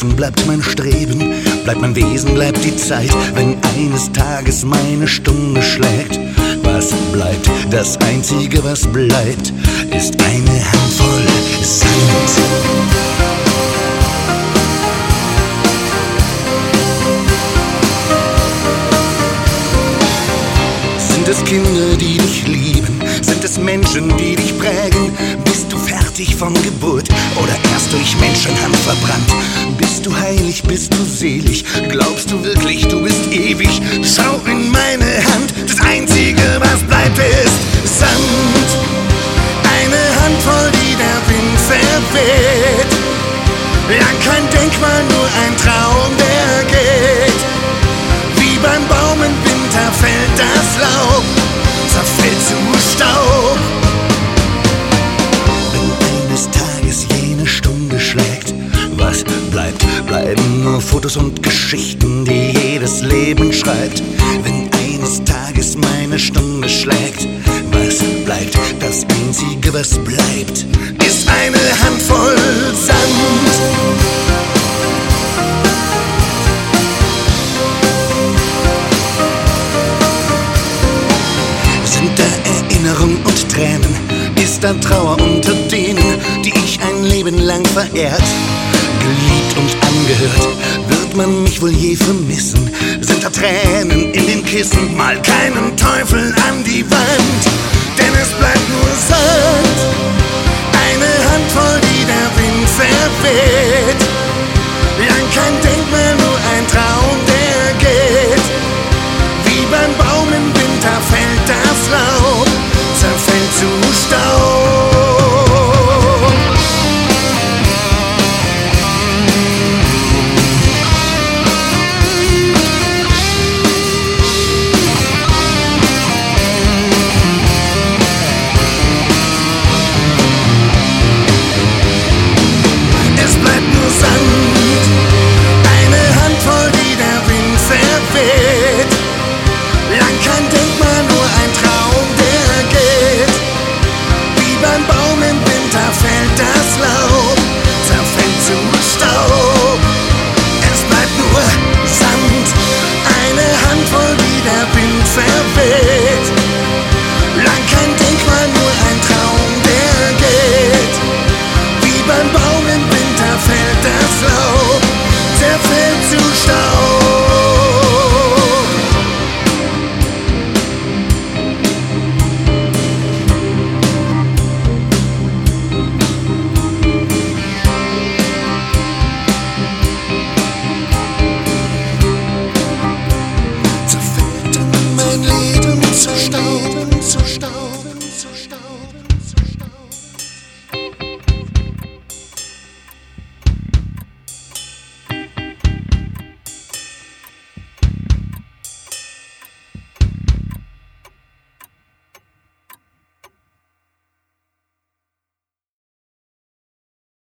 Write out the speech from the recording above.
Hoffen bleibt mein Streben, bleibt mein Wesen, bleibt die Zeit, wenn eines Tages meine Stunde schlägt. Was bleibt? Das Einzige, was bleibt, ist eine Handvoll Sand. Sind es Kinder, die dich lieben? Sind es Menschen, die dich prägen? Bist du fertig von Geburt oder erst durch Menschenhand verbrannt? Bist du heilig, bist du selig? Glaubst du wirklich, du bist ewig? Schau in meine Hand, das Einzige, was bleibt, ist Sand. Eine Handvoll, die der Wind verweht. Ja, kein Denkmal, nur ein Traum, der geht. Wie beim Baum im Winter fällt das Laub, zerfällt zu Staub. Wenn eines Tages jene Stunde schlägt, was bleibt? Bleiben nur Fotos und Geschichten, die jedes Leben schreibt. Wenn eines Tages meine Stunde schlägt, was bleibt? Das Einzige, was bleibt, ist eine Handvoll Sand. Sind da Erinnerung und Tränen? Ist da Trauer unter denen, die ich ein Leben lang verehrt, geliebt und angehört? Wird man mich wohl je vermissen? Sind da Tränen in den Kissen? Mal keinen Teufel an die Wand, denn es bleibt nur Sand. Eine Handvoll, die der Wind verweht.